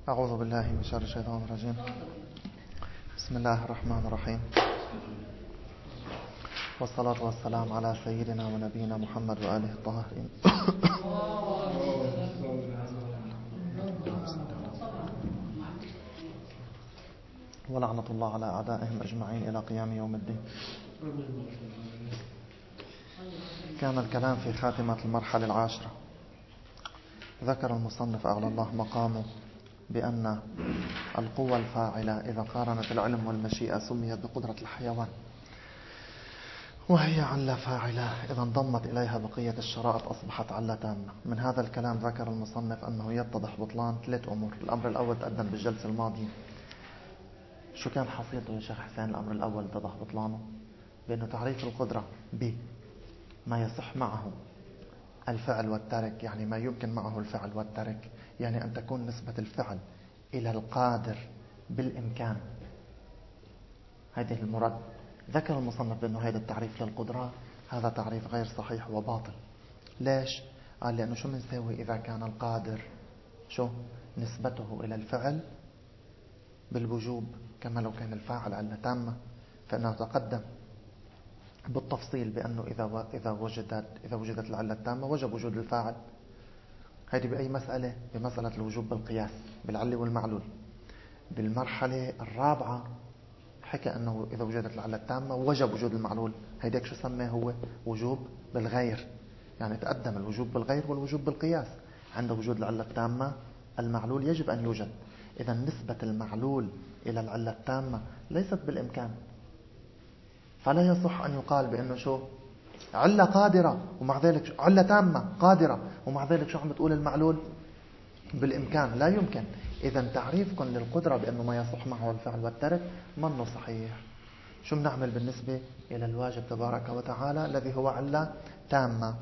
أعوذ بالله من شر الشيطان الرجيم. بسم الله الرحمن الرحيم، والصلاة والسلام على سيدنا ونبينا محمد وآله الطاهرين. ولعنة الله على أعدائهم أجمعين إلى قيام يوم الدين. كان الكلام في خاتمة المرحلة العاشرة. ذكر المصنف أعلى الله مقامه بأن القوة الفاعلة إذا قارنت العلم والمشيئة سميت بقدرة الحيوان، وهي علة فاعلة إذا انضمت إليها بقية الشرائط أصبحت علة تامة. من هذا الكلام ذكر المصنف أنه يتضح بطلان 3 أمور. الأمر الأول تقدم بالجلسة الماضية. شو كان حصيلته يا شيخ حسين؟ الأمر الأول اتضح بطلانه بأنه تعريف القدرة ما يصح معه الفعل والترك، يعني ما يمكن معه الفعل والترك، يعني أن تكون نسبة الفعل إلى القادر بالإمكان. هذه المراد. ذكر المصنف بأنه هذا التعريف للقدرة هذا تعريف غير صحيح وباطل. ليش؟ قال لأنه شو منسوي إذا كان القادر شو نسبته إلى الفعل بالوجوب، كما لو كان الفاعل علة تامة، فإنه تقدم بالتفصيل بأنه إذا وجدت العلة التامة وجب وجود الفاعل. هذه بأي مسألة؟ بمسألة الوجوب بالقياس بالعلة والمعلول. بالمرحلة الرابعة حكى أنه إذا وجدت العلة التامة وجب وجود المعلول. هيداك شو سماه هو؟ وجوب بالغير، يعني تقدم الوجوب بالغير والوجوب بالقياس. عند وجود العلة التامة المعلول يجب أن يوجد. إذا نسبة المعلول إلى العلة التامة ليست بالإمكان، فلا يصح أن يقال بأنه شو علة قادرة ومع ذلك علة تامة قادرة ومع ذلك شو عم بتقول المعلول بالإمكان. لا يمكن. إذا تعريفكم للقدرة بأنه ما يصح معه الفعل والترك منه صحيح. شو بنعمل بالنسبة إلى الواجب تبارك وتعالى الذي هو علة تامة؟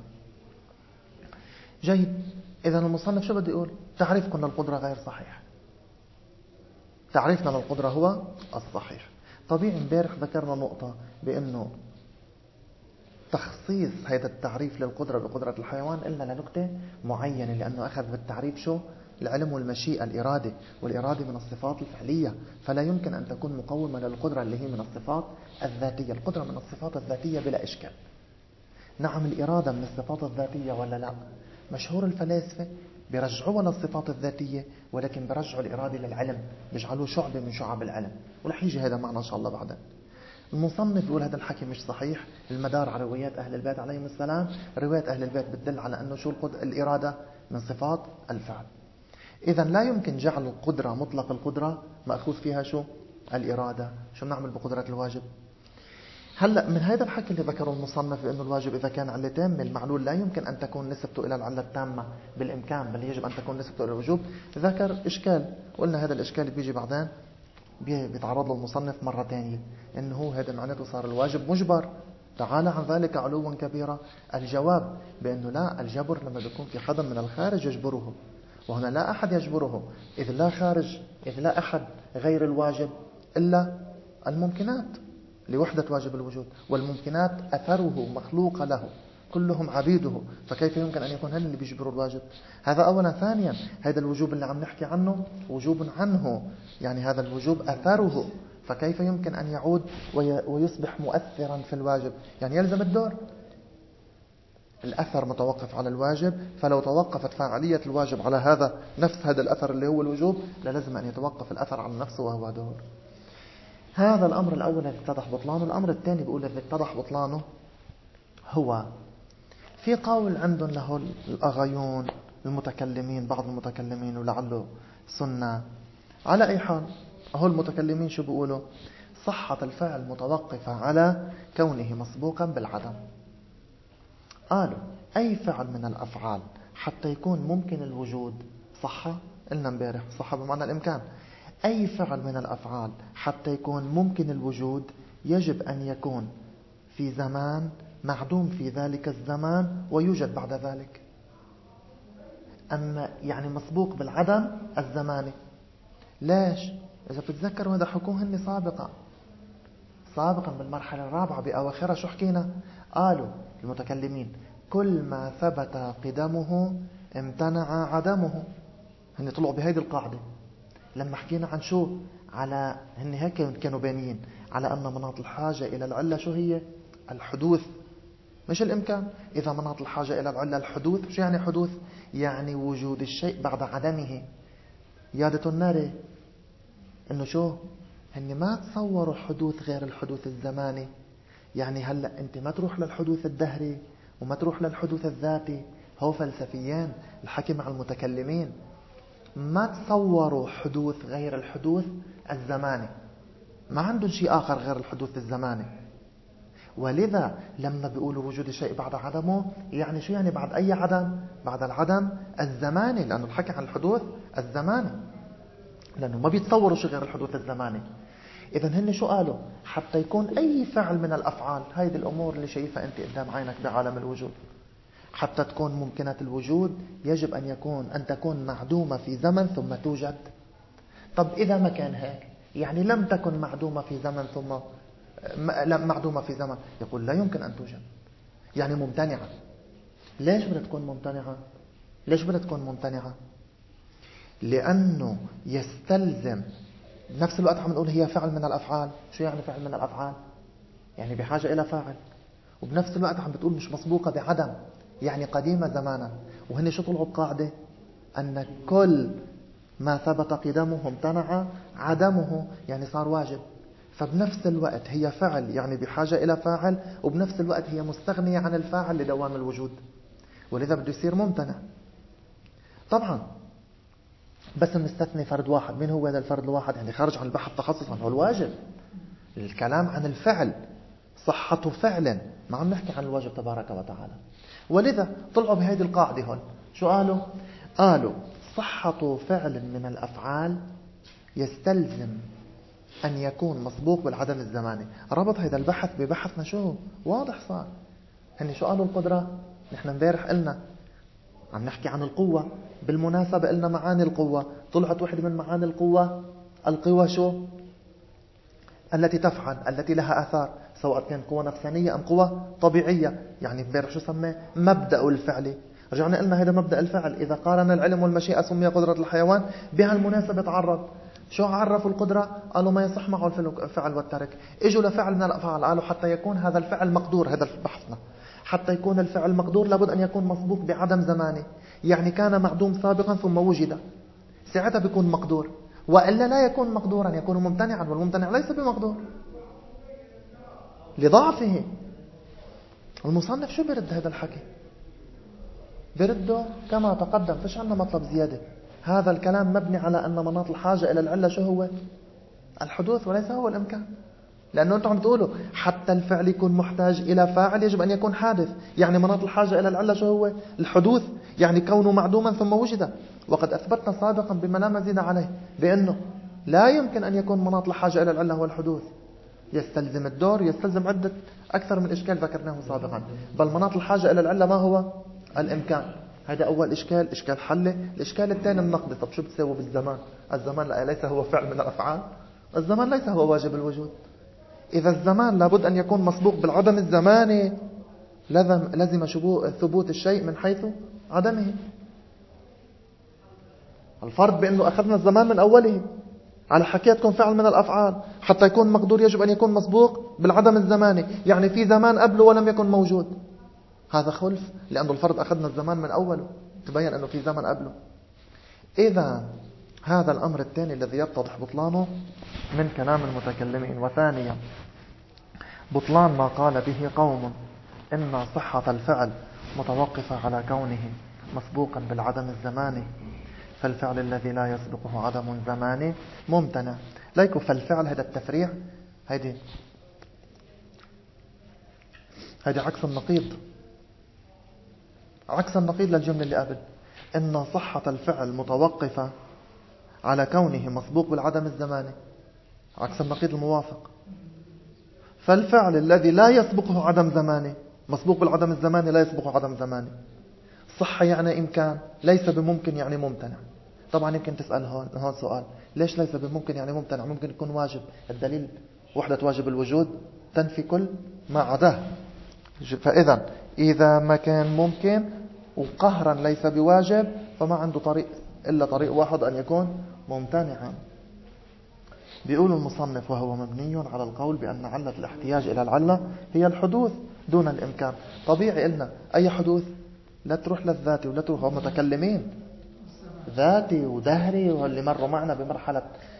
جيد. إذا المصنف شو بده يقول؟ تعريفكم للقدرة غير صحيح. تعريفنا للقدرة هو الصحيح. طبيعي امبارح ذكرنا نقطة بأنه تخصيص هذا التعريف للقدرة بقدرة الحيوان إلا لنقطة معينة، لأنه أخذ بالتعريف شو؟ العلم والمشيئة، الإرادة، والإرادة من الصفات الفعلية، فلا يمكن أن تكون مقومة للقدرة اللي هي من الصفات الذاتية. القدرة من الصفات الذاتية بلا إشكال. نعم، الإرادة من الصفات الذاتية ولا لا؟ مشهور الفلاسفة بيرجعوا للصفات الذاتية، ولكن بيرجعوا الإرادة للعلم، بيجعلوه شعبة من شعب العلم، ورح يجي هذا معنا إن شاء الله بعدين. المصنف يقول هذا الحكي مش صحيح. المدار على روايات أهل البيت عليهم السلام. روايات أهل البيت بتدل على أنه شو الإرادة من صفات الفعل. إذن لا يمكن جعل القدرة مطلق القدرة مأخوذ فيها شو الإرادة. شو نعمل بقدرة الواجب؟ هلأ من هذا الحكي اللي ذكره المصنف بأنه الواجب إذا كان علة تامة المعلول لا يمكن أن تكون نسبته إلى العلة التامة بالإمكان، بل يجب أن تكون نسبته إلى الوجوب. ذكر إشكال، قلنا هذا الإشكال بيجي بعدين بيتعرض له المصنف مرة تانية، إنه هذا معناته صار الواجب مجبر. تعالى عن ذلك علوا كبيرا. الجواب بأنه لا، الجبر لما بيكون في قدم من الخارج يجبره، وهنا لا أحد يجبره، إذ لا أحد غير الواجب إلا الممكنات لوحدة واجب الوجود، والممكنات أثره مخلوق له، كلهم عبيده، فكيف يمكن أن يكون هن اللي بيجبروا الواجب؟ هذا أولا. ثانيا هذا الوجوب اللي عم نحكي عنه وجوب عنه، يعني هذا الوجوب أثره، فكيف يمكن أن يعود ويصبح مؤثرا في الواجب؟ يعني يلزم الدور. الأثر متوقف على الواجب، فلو توقفت فاعلية الواجب على نفس هذا الأثر اللي هو الوجوب لازم أن يتوقف الأثر على نفسه وهو دور. هذا الأمر الأول الذي اتضح بطلانه. الأمر الثاني بيقول الذي اتضح بطلانه هو في قول عندهم له الأغيون المتكلمين، بعض المتكلمين ولعله سنة. على أي حال هو المتكلمين شو بيقولوا؟ صحة الفعل متوقفة على كونه مسبوقا بالعدم. قالوا أي فعل من الأفعال حتى يكون ممكن الوجود صحة، قلنا امبارح صحة بمعنى الإمكان. أي فعل من الأفعال حتى يكون ممكن الوجود يجب أن يكون في زمان معدوم في ذلك الزمان ويوجد بعد ذلك. أما يعني مسبوق بالعدم الزماني. ليش؟ إذا بتتذكروا هذا حكوه هن سابقا بالمرحلة الرابعة بأواخرها. شو حكينا؟ قالوا المتكلمين كل ما ثبت قدمه امتنع عدمه. هن طلعوا بهذه القاعدة. لما حكينا عن شو، على هن هيك كانوا بانيين على أن مناط الحاجة إلى العلة شو هي؟ الحدوث مش الإمكان. إذا مناط الحاجة إلى العلة الحدوث، شو يعني حدوث؟ يعني وجود الشيء بعد عدمه. يادة النار إنه شو؟ هن ما تصوروا حدوث غير الحدوث الزماني. يعني هلأ أنت ما تروح للحدوث الدهري وما تروح للحدوث الذاتي. هو فلسفيان الحكي مع المتكلمين ما تصوروا حدوث غير الحدوث الزماني، ما عندهم شيء آخر غير الحدوث الزماني. ولذا لما بيقولوا وجود الشيء بعد عدمه، يعني شو يعني بعد أي عدم؟ بعد العدم الزماني، لأنه الحكي عن الحدوث الزماني، لأنه ما بيتصوروا شيء غير الحدوث الزماني. إذا هن شو قالوا؟ حتى يكون أي فعل من الأفعال، هذه الأمور اللي شايفها أنت قدام عينك بعالم الوجود، حتى تكون ممكنة الوجود يجب أن تكون معدومة في زمن ثم توجد. طب إذا ما كان هيك، يعني لم تكن معدومة في زمن ثم معدومة في زمن، يقول لا يمكن أن توجد، يعني ممتنعة. ليش بدها تكون ممتنعة؟ ليش بدها تكون ممتنعة؟ لأنه يستلزم بنفس الوقت عم نقول هي فعل من الأفعال. شو يعني فعل من الأفعال؟ يعني بحاجة إلى فاعل، وبنفس الوقت عم بتقول مش مسبوقة بعدم، يعني قديمة زمانا. وهن شو طلعوا بقاعدة؟ أن كل ما ثبت قدمه امتنع عدمه، يعني صار واجب. فبنفس الوقت هي فعل، يعني بحاجة إلى فاعل، وبنفس الوقت هي مستغنية عن الفاعل لدوام الوجود، ولذا بده يصير ممتنع. طبعا بس نستثني فرد واحد. من هو هذا الفرد الواحد؟ يعني خارج عن البحث تخصصا، هو الواجب. الكلام عن الفعل، صحة فعل، ما عم نحكي عن الواجب تبارك وتعالى. ولذا طلعوا بهذه القاعدة هون. شو قالوا؟ قالوا صحة فعل من الأفعال يستلزم أن يكون مسبوق بالعدم الزماني. ربط هذا البحث ببحثنا شو واضح صار. هني شو قالوا؟ القدرة. نحن امبارح قلنا عم نحكي عن القوة. بالمناسبة قلنا معاني القوة، طلعت واحدة من معاني القوة القوة شو؟ التي تفعل، التي لها آثار، سواء كان قوة نفسانية أم قوة طبيعية. يعني امبارح شو سماه؟ مبدأ الفعل. رجعنا قلنا هذا مبدأ الفعل. إذا قارن العلم والمشيئة سمي قدرة الحيوان. بهالمناسبة تعرض شو عرفوا القدرة؟ قالوا ما يصح معه الفعل والترك. اجوا لفعل من الأفعال، قالوا حتى يكون هذا الفعل مقدور. هذا بحثنا. حتى يكون الفعل مقدور لابد أن يكون مسبوق بعدم زماني، يعني كان معدوم سابقا ثم وجد، ساعتها بيكون مقدور. وإلا لا يكون مقدورا، يكون ممتنعا، والممتنع ليس بمقدور لضعفه. المصنف شو برد هذا الحكي؟ برده كما تقدم، فيش عنا مطلب زيادة. هذا الكلام مبني على أن مناط الحاجة إلى العلة شو هو؟ الحدوث، وليس هو الإمكان. لأنه أنتم عم تقولوا حتى الفعل يكون محتاج إلى فاعل يجب أن يكون حادث، يعني مناط الحاجة إلى العلة شو هو؟ الحدوث، يعني كونه معدوما ثم وجد. وقد أثبتنا سابقا بما لا مزيد عليه بأنه لا يمكن أن يكون مناط الحاجة إلى العلة هو الحدوث. يستلزم الدور، يستلزم عدة أكثر من إشكال ذكرناه سابقا. بل مناط الحاجة إلى العلة ما هو؟ الإمكان. هذا أول إشكال، إشكال حله. الإشكال الثاني النقد. طب شو بتسوي بالزمان؟ الزمان ليس هو فعل من الأفعال، الزمان ليس هو واجب الوجود. إذا الزمان لابد أن يكون مسبوق بالعدم الزماني، لازم ثبوت الشيء من حيث عدمه. الفرق بأنه أخذنا الزمان من أوله على حكايتكم فعل من الأفعال، حتى يكون مقدور يجب أن يكون مسبوق بالعدم الزماني، يعني في زمان قبله ولم يكن موجود. هذا خلف، لأن الفرض أخذنا الزمان من أوله، تبين أنه في زمن قبله. إذا هذا الأمر الثاني الذي يتضح بطلانه من كلام المتكلمين. وثانيا بطلان ما قال به قوم إن صحة الفعل متوقفة على كونه مسبوقا بالعدم الزماني، فالفعل الذي لا يسبقه عدم زماني ممتنع. ليكو فالفعل هذا التفريع، هذه عكس النقيض، عكس النقيض للجملة اللي قبل. إن صحة الفعل متوقفة على كونه مسبوق بالعدم الزماني، عكس النقيض الموافق. فالفعل الذي لا يسبقه عدم زماني مسبوق بالعدم الزماني لا يسبقه عدم زماني. صحة يعني إمكان، ليس بممكن يعني ممتنع. طبعا يمكن تسأل هون سؤال، ليش ليس بممكن يعني ممتنع؟ ممكن يكون واجب. الدليل وحدة واجب الوجود تنفي كل ما عداه. فإذا إذا ما كان ممكن وقهرا ليس بواجب، فما عنده طريق إلا طريق واحد، أن يكون ممتنعا. بيقول المصنف وهو مبني على القول بأن علة الاحتياج إلى العلة هي الحدوث دون الإمكان. طبيعي قلنا أي حدوث لا تروح للذاتي ولا تروح، هم متكلمين ذاتي ودهري، واللي مروا معنا بمرحلة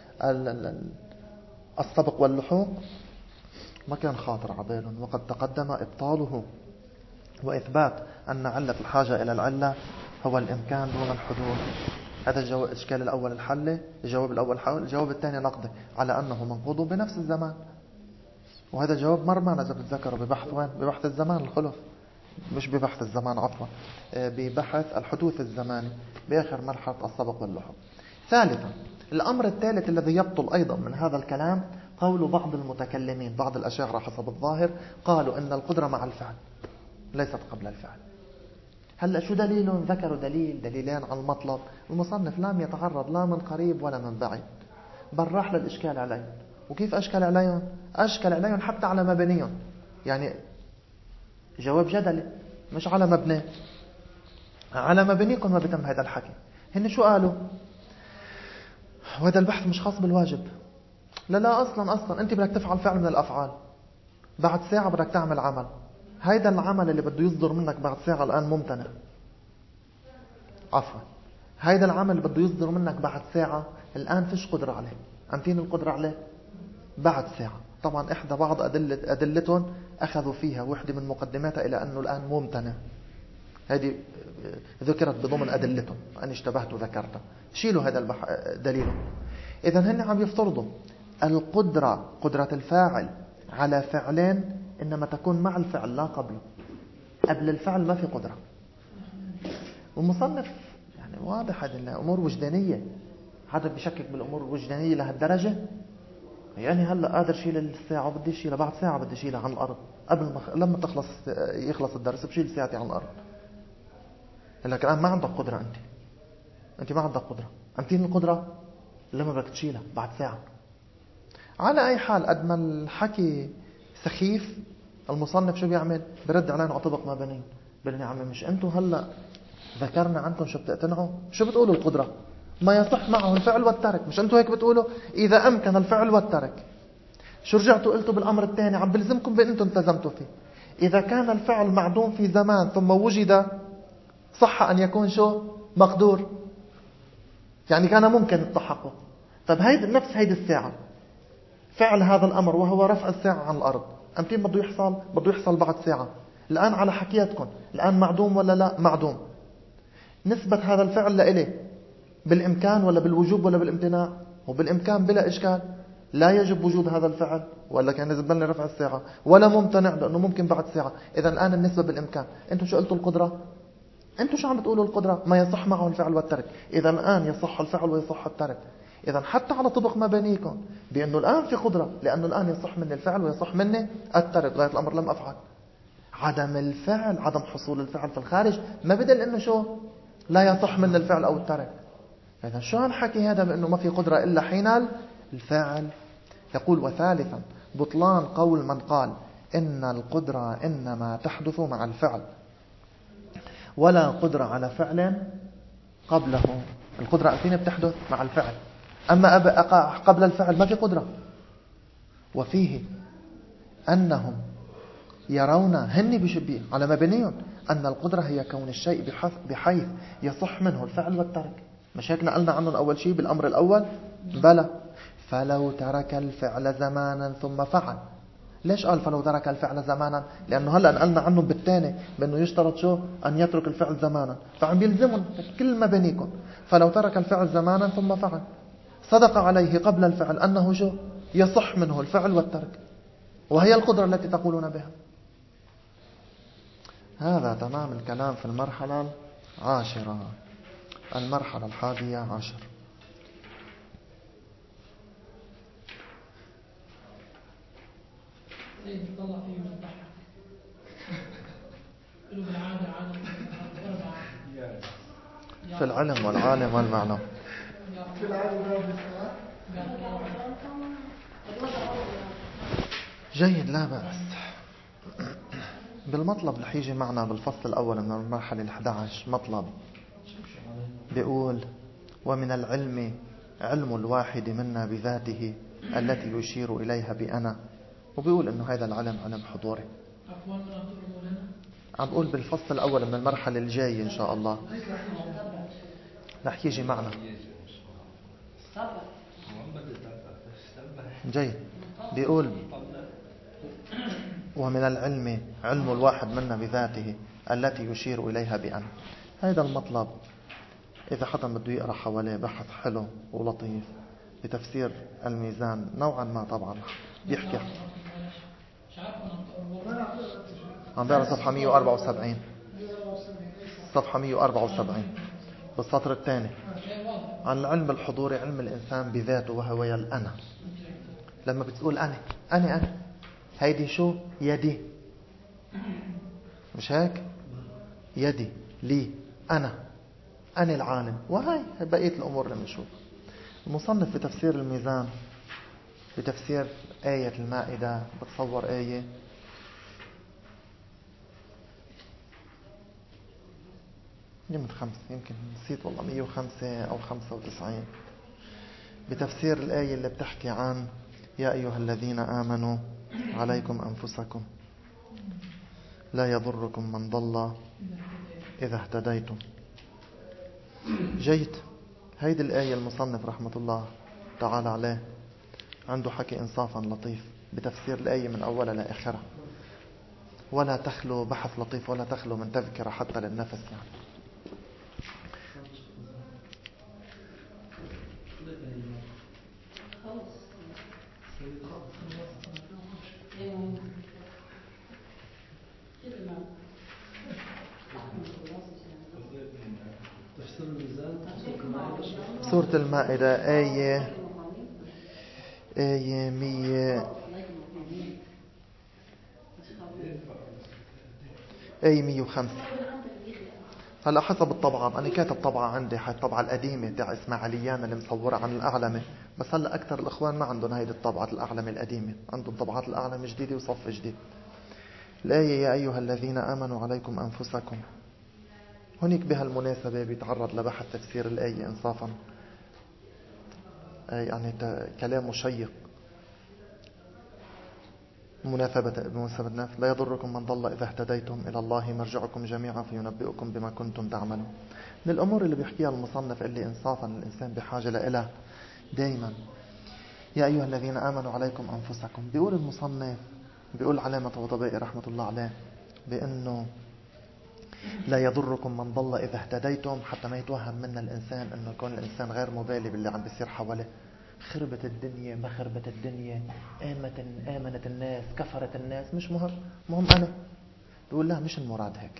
السبق واللحوق ما كان خاطر عبالهم، وقد تقدم إبطاله وإثبات أن علة الحاجة إلى العلة هو الإمكان دون الحدوث. هذا الإشكال الأول الحل. الجواب الأول حول. الجواب الثاني نقضي على أنه منقوض بنفس الزمان، وهذا الجواب مر معنا إذا بتذكروا ببحث وين؟ ببحث الزمان الخلف، مش ببحث الزمان عفوا، ببحث الحدوث الزماني بآخر مرحلة السبق واللحوق. ثالثا، الأمر الثالث الذي يبطل أيضا من هذا الكلام قول بعض المتكلمين، بعض الأشاعرة حسب الظاهر، قالوا إن القدرة مع الفعل ليست قبل الفعل. هلأ شو دليلهم؟ ذكروا دليلين على المطلب. المصنف لم يتعرض لا من قريب ولا من بعيد، بل راح للإشكال عليهم. وكيف أشكل عليهم؟ أشكل عليهم حتى على مبنيهم، يعني جواب جدلي مش على مبني. على مبنيكم ما بتم هذا الحكي. هن شو قالوا؟ وهذا البحث مش خاص بالواجب. لا أصلا أنت بدك تفعل فعل من الأفعال، بعد ساعة بدك تعمل عمل. هيدا العمل اللي بده يصدر منك بعد ساعة الآن ممتنع. عفوا، هيدا العمل اللي بده يصدر منك بعد ساعة الآن فيش قدرة عليه. أمتين القدرة عليه بعد ساعة. طبعا إحدى بعض أدلتهم أخذوا فيها وحدة من مقدماتها إلى أنه الآن ممتنع. هذه ذكرت بضمن أدلتهم، أنا اشتبهت وذكرتها. شيلوا هذا دليله. إذن هن عم يفترضوا القدرة، قدرة الفاعل على فعلين إنما تكون مع الفعل لا قبله. قبل الفعل ما في قدرة. والمصنف يعني واضح هذه الأمور وجدانية. هذا بيشكك بالأمور الوجدانية لهالدرجة. يعني هلأ قادر شيل الساعة وبدي شيلها بعد ساعة، بدي شيلها عن الأرض قبل ما لما يخلص الدرس بشيل ساعتي عن الأرض. لكن الآن ما عندك قدرة. أنت ما عندك قدرة. أمتين القدرة لما بدك تشيلها بعد ساعة. على أي حال قد ما الحكي سخيف، المصنف شو بيعمل؟ برد علينا أطبق ما بنين. بلني يا عمي مش أنتوا هلأ ذكرنا عنكم شو بتقتنعوا؟ شو بتقولوا القدرة؟ ما يصح معه الفعل والترك. مش أنتوا هيك بتقولوا؟ إذا أمكن الفعل والترك. شو رجعتوا قلتوا بالأمر الثاني؟ عم بلزمكم بأن أنتم التزمتوا فيه. إذا كان الفعل معدوم في زمان ثم وجد، صح أن يكون شو؟ مقدور. يعني كان ممكن التحقق. طيب نفس هيدي الساعة، فعل هذا الأمر وهو رفع الساعة عن الأرض، أمتين بده يحصل؟ بده يحصل بعد ساعة. الآن على حكياتكم الآن معدوم ولا لا؟ معدوم. نسبة هذا الفعل لإلي بالإمكان ولا بالوجوب ولا بالامتناع؟ وبالإمكان بلا إشكال. لا يجب وجود هذا الفعل ولا كان يجب لنا رفع الساعة، ولا ممتنع لأنه ممكن بعد ساعة. إذا الآن النسبة بالإمكان. أنتوا شو قلتوا القدرة؟ أنتوا شو عم بتقولوا القدرة؟ ما يصح معه الفعل والترك. إذا الآن يصح الفعل ويصح الترك. إذا حتى على طبق مبانيكم بأنه الآن في قدرة، لأنه الآن يصح مني الفعل ويصح مني الترك. غاية الأمر لم أفعل. عدم الفعل، عدم حصول الفعل في الخارج ما بدل إنه شو؟ لا يصح مني الفعل أو الترك. إذا شو هالحكي هذا بأنه ما في قدرة إلا حين الفعل؟ يقول وثالثا بطلان قول من قال إن القدرة إنما تحدث مع الفعل ولا قدرة على فعل قبله. القدرة أثنين بتحدث مع الفعل، أما قبل الفعل ما في قدرة. وفيه أنهم يرون هن بشبيه على مبنيون أن القدرة هي كون الشيء بحيث يصح منه الفعل والترك. مش هيك نقلنا عنه أول شيء بالأمر الأول؟ بلى. فلو ترك الفعل زمانا ثم فعل. ليش قال فلو ترك الفعل زمانا؟ لأنه هلأ نقلنا عنه بالتاني بأنه يشترط شو؟ أن يترك الفعل زمانا. فعم بيلزمون كل ما بينيكم فلو ترك الفعل زمانا ثم فعل صدق عليه قبل الفعل أنه شو؟ يصح منه الفعل والترك، وهي القدرة التي تقولون بها. هذا تمام الكلام في المرحلة 10. المرحلة 11. طلع فيه مضحك له بالعادة عادة في العلم والعالم والمعنى. في العالم جيد، لا بأس. بالمطلب رح يجي معنا بالفصل الأول من المرحلة 11 مطلب بيقول ومن العلم علم الواحد منا بذاته التي يشير إليها بأنا، وبيقول إنه هذا العلم علم حضوري. عفوا من أطلب لنا. عم بقول بالفصل الأول من المرحلة الجاية إن شاء الله رح يجي معنا. جيد. بيقول ومن العلم علم الواحد منا بذاته التي يشير إليها بأنا. هذا المطلب إذا حدا بده يقرأ حواليه بحث حلو ولطيف بتفسير الميزان نوعا ما طبعا بيحكي. عم بقرأ صفحة 174. صفحة 174 بالسطر الثاني. عن العلم الحضوري علم الإنسان بذاته وهو الأنا. لما بتقول أنا هيدي شو؟ يدي، مش هيك؟ يدي لي أنا العالم، وهي بقية الأمور اللي بنشوف. المصنف في تفسير الميزان بتفسير آية المائدة بتصور آية يمكن 5 يمكن نسيت والله 105 أو 95 بتفسير الآية اللي بتحكي عن يا أيها الذين آمنوا عليكم أنفسكم لا يضركم من ضل إذا اهتديتم. جيد. هيدي الآية المصنف رحمة الله تعالى عليه عنده حكي إنصافا لطيف بتفسير الآية من أولها لآخرها، ولا تخلو بحث لطيف ولا تخلو من تذكرة حتى للنفس يعني. سورة المائدة آية 105. هلا حسب الطبعة، أنا كاتب طبعة عندي الطبعة القديمة تاع إسماعيليان اللي مصورة عن الأعلمة، بس هلا أكثر الإخوان ما عندهم هيدي الطبعة الأعلمة القديمة، عندهم طبعات الأعلمة جديدة وصف جديد. الآية يا أيها الذين آمنوا عليكم أنفسكم، هناك بهالمناسبة بيتعرض لبحث تفسير الآية إنصافا، يعني كلام شيق. بمناسبة نفس لا يضركم من ضل إذا اهتديتم إلى الله مرجعكم جميعا فينبئكم بما كنتم تعملون. من الأمور اللي بيحكيها المصنف اللي إنصافا الإنسان بحاجة لإله دايما يا أيها الذين آمنوا عليكم أنفسكم. بيقول المصنف، بيقول علامة طبطبائي رحمة الله عليه بأنه لا يضركم من ضل إذا اهتديتم، حتى ما يتوهم منا الإنسان أنه يكون الإنسان غير مبالي باللي عم بيصير حواليه. خربت الدنيا ما خربت الدنيا، آمنت الناس كفرت الناس، مش مهم أنا. بيقول لا، مش المراد هيك.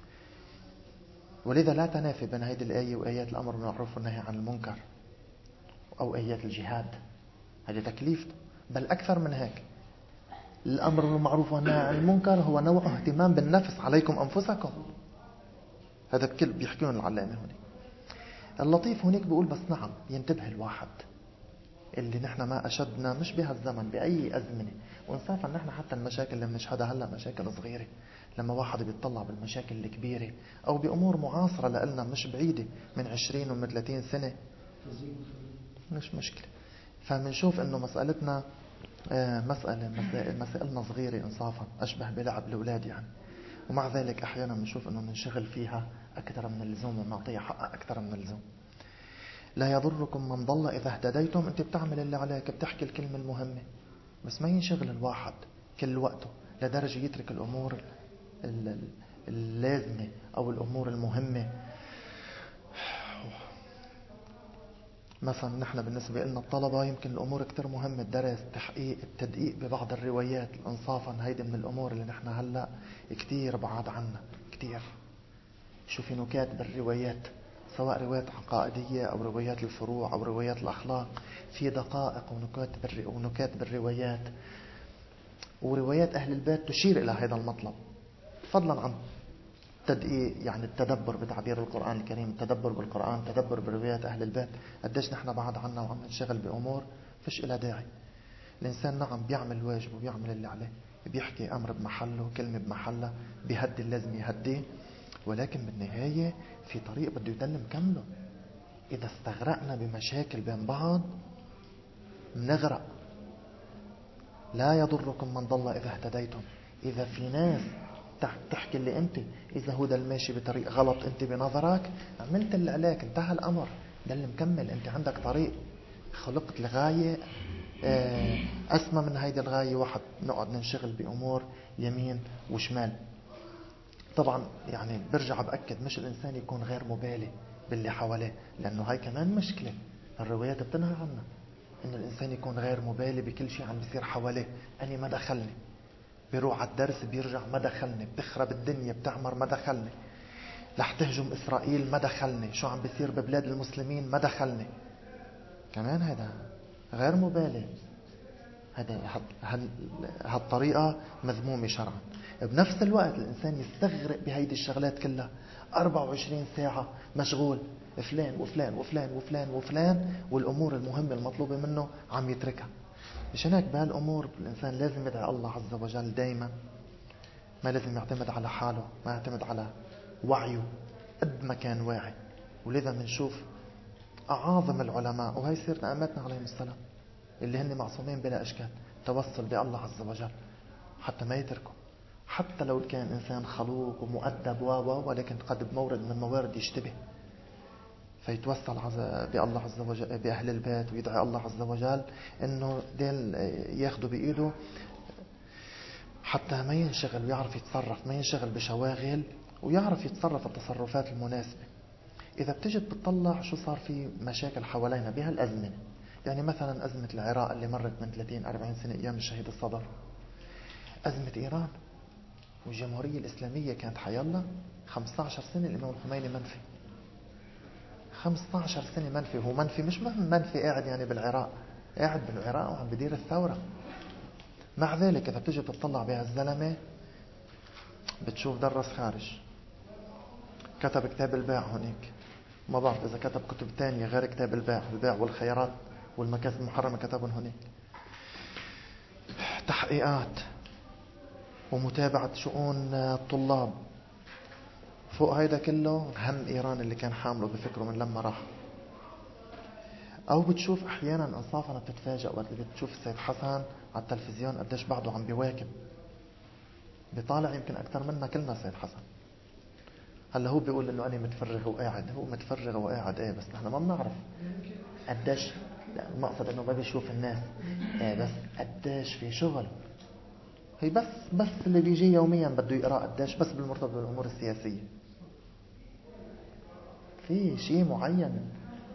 ولذا لا تنافي بين هذه الآية وآيات الأمر بالمعروف والنهي عن المنكر أو آيات الجهاد، هذا تكليف، بل أكثر من هيك. الأمر بالمعروف والنهي عن المنكر هو نوع اهتمام بالنفس، عليكم أنفسكم. هذا بكل بيحكيون العلامة هنا. اللطيف هناك بيقول بس نعم ينتبه الواحد اللي نحن ما أشدنا مش بهالزمن بأي أزمنة، وإنصافا نحن حتى المشاكل اللي بنشهدها هلا مشاكل صغيرة، لما واحد بيطلع بالمشاكل الكبيرة أو بأمور معاصرة لنا مش بعيدة من 20 ومن 30 سنة مش مشكلة، فمنشوف إنه مسألتنا مسائلنا صغيرة إنصافا أشبه بلعب الأولاد يعني، ومع ذلك أحيانا بنشوف إنه ننشغل فيها أكثر من اللزوم ونعطيها حقها أكثر من اللزوم. لا يضركم من ضل إذا اهتديتم. أنت بتعمل اللي عليك، بتحكي الكلمة المهمة، بس ما ينشغل الواحد كل وقته لدرجة يترك الأمور اللازمة أو الأمور المهمة. مثلا نحن بالنسبة لنا الطلبة يمكن الأمور كتير مهمة، الدرس، التحقيق، التدقيق ببعض الروايات. إنصافا هيدا من الأمور اللي نحن هلأ كتير بعاد عنا كتير. شو في نكات بالروايات، سواء روايات عقائدية أو روايات الفروع أو روايات الأخلاق، في دقائق ونكات بالروايات، وروايات أهل البيت تشير إلى هذا المطلب، فضلا عن تدقيق يعني التدبر بتعبير القرآن الكريم، التدبر بالقرآن، التدبر بروايات أهل البيت. قديش نحن بعد عنا وعم نشغل بأمور فيش إلى داعي. الإنسان نعم بيعمل الواجب وبيعمل اللي عليه، بيحكي أمر بمحله، كلمة بمحلها، بيهدي اللازم يهديه، ولكن بالنهاية في طريق بده يضل مكمله. إذا استغرقنا بمشاكل بين بعض نغرق، لا يضركم من ضل إذا اهتديتم. إذا في ناس تحكي اللي أنت إذا هو ده الماشي بطريق غلط أنت بنظرك عملت اللي عليك، انتهى الأمر. ده اللي مكمل. أنت عندك طريق، خلقت لغاية أسمى من هيدي الغاية. واحد نقعد ننشغل بأمور يمين وشمال. طبعا يعني برجع بأكد مش الإنسان يكون غير مبالي باللي حواليه، لأنه هاي كمان مشكلة الروايات بتنهى عنها، إنه الإنسان يكون غير مبالي بكل شيء عم بيصير حواليه. أنا ما دخلني، بيروح على الدرس بيرجع ما دخلني، بتخرب الدنيا بتعمر ما دخلني، رح تهجم إسرائيل ما دخلني، شو عم بيصير ببلاد المسلمين ما دخلني. كمان هذا غير مبالي. هالطريقة مذمومة شرعا. بنفس الوقت الإنسان يستغرق بهيدي الشغلات كلها 24 ساعة مشغول، فلان وفلان وفلان وفلان وفلان، والأمور المهمة المطلوبة منه عم يتركها. مشان هيك بهالأمور الإنسان لازم يدعي الله عز وجل دايما. ما لازم يعتمد على حاله، ما يعتمد على وعيه قد ما كان واعي. ولذا منشوف أعاظم العلماء، وهي سيرة أئمتنا عليهم السلام اللي هن معصومين بلا أشكال، توصل بالله عز وجل حتى ما يتركوا. حتى لو كان إنسان خلوق ومؤدب ولكن قد بمورد من الموارد يشتبه، فيتوسل بالله عز وجل بأهل البيت ويدعي الله عز وجل إنه ديل ياخدوا بإيده حتى ما ينشغل ويعرف يتصرف، ما ينشغل بشواغل ويعرف يتصرف التصرفات المناسبة. إذا بتجد بتطلع شو صار في مشاكل حوالينا بهالأزمنة، يعني مثلا أزمة العراق اللي مرت من 30-40 سنة أيام الشهيد الصدر، أزمة إيران والجمهورية الإسلامية كانت حيالله 15 سنة الإمام الخميني منفي. 15 سنة منفي. هو منفي مش منفي قاعد يعني بالعراق، قاعد بالعراق وعم بدير الثورة. مع ذلك إذا بتجي بتطلع بها الزلمة بتشوف درس خارج، كتب كتاب البيع هناك، ما بعرف إذا كتب كتب تانية غير كتاب البيع والخيارات والمكاسب المحرمة كتبهم هناك، تحقيقات ومتابعة شؤون الطلاب. فوق هيدا كله هم إيران اللي كان حامله بفكره من لما راح. أو بتشوف أحيانا إنصافا بتتفاجأ وقت اللي بتشوف السيد حسن على التلفزيون قديش بعده عم بيواكب، بيطالع يمكن أكثر منا كلنا سيد حسن. هلا هو بيقول إنه أنا متفرغ وقاعد، هو متفرغ وقاعد إيه، بس نحن ما بنعرف قديش. لا المقصد إنه ما بيشوف الناس إيه، بس قديش في شغل. هي بس اللي بيجي يوميا بده يقرأ قديش، بس بالمرتبط بالأمور السياسية في شيء معين.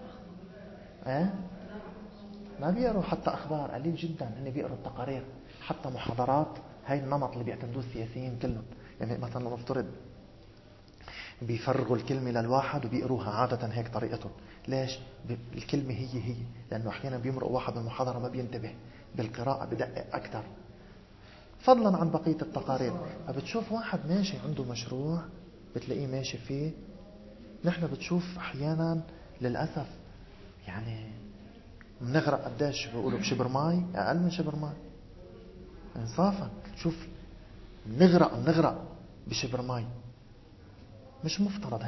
ما بيقروا حتى أخبار، قليل جدا هن بيقروا التقارير، حتى محاضرات. هاي النمط اللي بيعتمدوه السياسيين كلهم. يعني مثلا لو نفترض بيفرغوا الكلمة للواحد وبيقروها عادة هيك طريقتهم. ليش؟ الكلمة هي لأنه أحيانا بيمرق واحد بالمحاضرة ما بينتبه، بالقراءة بدقق أكثر فضلا عن بقية التقارير. فبتشوف واحد ماشي عنده مشروع بتلاقيه ماشي فيه. نحن بتشوف أحيانا للأسف يعني بنغرق قديش بيقولوا بشبر ماي، أقل من شبر ماي انصافا. شوف بنغرق بشبر ماي. مش مفترض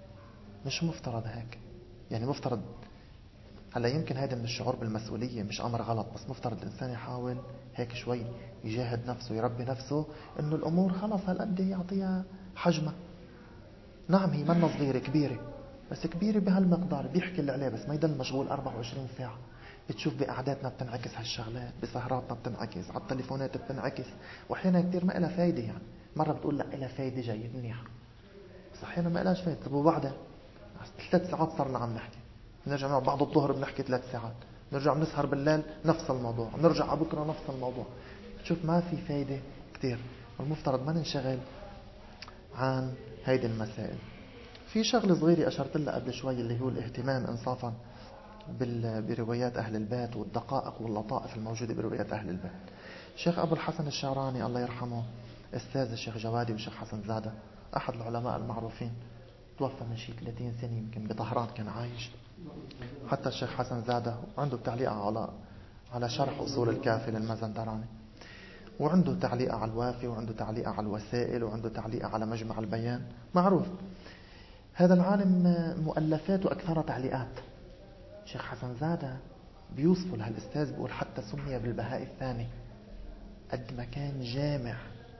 هيك. يعني مفترض هلا يمكن هذا من الشعور بالمسؤولية مش أمر غلط، بس مفترض الإنسان يحاول هيك شوي يجاهد نفسه يربي نفسه إنه الأمور خلص هالقد يعطيها حجمها. نعم هي منا صغيرة كبيرة، بس كبيرة بهالمقدار بيحكي اللي عليه، بس ما يضل مشغول 24 ساعة. بتشوف بقعداتنا بتنعكس هالشغلات، بسهراتنا بتنعكس، على التليفونات بتنعكس، وأحيانا كتير ما إلها فايدة. يعني مرة بتقول لا إلها فايدة جيد منيح، بس أحيانا ما إلهاش فايدة. طب وبعدها 3 ساعات صرنا عم نحكي، نرجع نقعد بعد الظهر بنحكي 3 ساعات، نرجع بنسهر بالليل نفس الموضوع، نرجع على بكرة نفس الموضوع. تشوف ما في فايدة كتير. والمفترض ما ننشغل عن هيدي المسائل. في شغله صغيرة أشرت لها قبل شوي اللي هو الاهتمام إنصافا بروايات أهل البيت والدقائق واللطائف الموجودة بروايات أهل البيت. الشيخ أبو الحسن الشعراني الله يرحمه، أستاذ الشيخ جوادي والشيخ حسن زادة، أحد العلماء المعروفين، توفى من شي 30 سنة يمكن، بطهران كان عايش. حتى الشيخ حسن زادة عنده تعليق على شرح أصول الكافي للمازندراني، وعنده تعليق على الوافي، وعنده تعليق على الوسائل، وعنده تعليق على مجمع البيان. معروف هذا العالم مؤلفاته أكثر تعليقات. شيخ حسن زادة بيوصفه لهالأستاذ بيقول حتى سمي بالبهاء الثاني، قد ما كان جامع.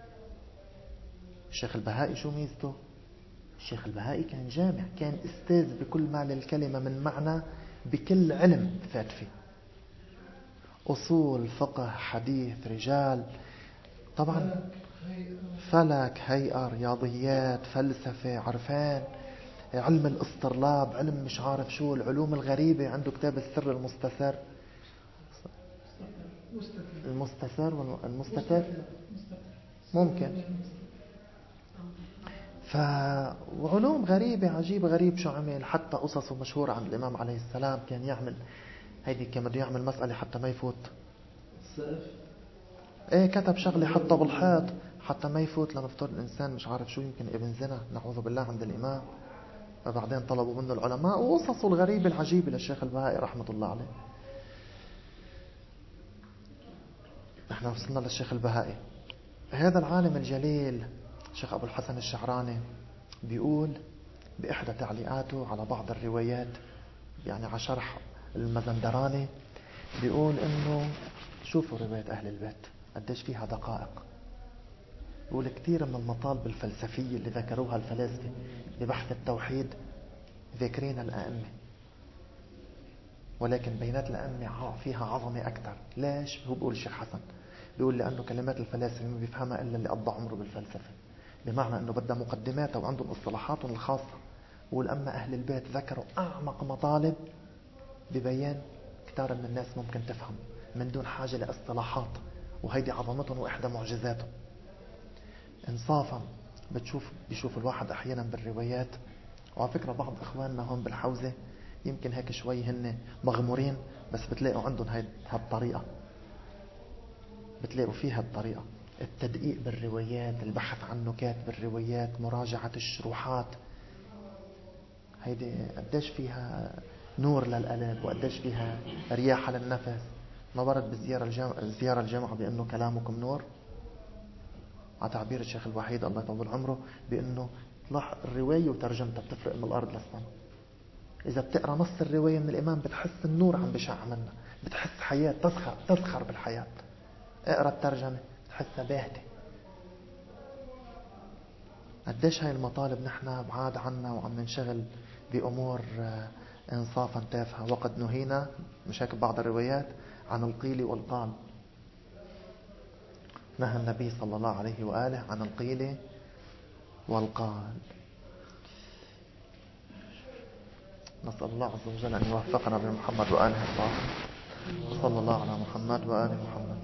الشيخ البهائي شو ميزته؟ الشيخ البهائي كان جامع، كان استاذ بكل معنى الكلمة من معنى، بكل علم فات فيه، أصول، فقه، حديث، رجال، طبعا فلك، هيئة، رياضيات، فلسفة، عرفان، علم الاصطرلاب، علم مش عارف شو، العلوم الغريبة. عنده كتاب السر المستثر، المستثر والمستتر ممكن. وعلوم غريبة عجيب غريب شو عمل. حتى قصصه مشهورة عن الإمام عليه السلام. كان يعمل هيدي، كان بده يعمل مسألة حتى ما يفوت. ايه كتب شغلة حتى بالحيط حتى ما يفوت. لنفترض الإنسان مش عارف شو، يمكن ابن زنا نعوذ بالله عند الإمام، فبعدين طلبوا منه العلماء وقصصه الغريبة العجيبة للشيخ البهائي رحمة الله عليه. نحن وصلنا للشيخ البهائي. هذا العالم الجليل الشيخ أبو الحسن الشعراني بيقول بإحدى تعليقاته على بعض الروايات، يعني على شرح المزندراني، بيقول إنه شوفوا رواية أهل البيت قديش فيها دقائق. بيقول كثير من المطالب الفلسفية اللي ذكروها الفلاسفة ببحث التوحيد ذاكرين الأئمة، ولكن بينات الأئمة فيها عظمة أكثر. ليش؟ هو بيقول الشيخ حسن، بيقول لأنه كلمات الفلاسفة ما بيفهمها إلا اللي قضى عمره بالفلسفة، بمعنى أنه بدها مقدماتها وعندهم اصطلاحاتهم الخاصة. بيقول أما أهل البيت ذكروا أعمق مطالب ببيان كتار من الناس ممكن تفهم من دون حاجة لاصطلاحات، وهيدي عظمتهم وإحدى معجزاتهم. انصافا بيشوف الواحد أحيانا بالروايات، وعلى فكرة بعض إخواننا هون بالحوزة يمكن هيك شوي هن مغمورين، بس بتلاقوا عندهم هالطريقة، بتلاقوا فيها الطريقة، التدقيق بالروايات، البحث عن نكات بالروايات، مراجعة الشروحات. هيدي قديش فيها نور للقلب وقديش فيها رياحة للنفس. ما برد بالزيارة الجامعة بأنه كلامكم نور، على تعبير الشيخ الوحيد الله يطول عمره، بأنه الرواية وترجمتها بتفرق من الأرض للسماء. إذا بتقرأ نص الرواية من الإمام بتحس النور عم بشع منها، بتحس حياة، تزخر بالحياة. اقرأ الترجمة تحسها باهتة. قديش هاي المطالب نحن بعاد عنا وعم ننشغل بأمور إنصافا تافهة. وقد نهينا، مش هيك بعض الروايات، عن القيل والقال. نهى النبي صلى الله عليه وآله عن القيل والقال. نسأل الله عز وجل أن يوفقنا بمحمد وآله الطاهرين. صلى الله على محمد وآله محمد.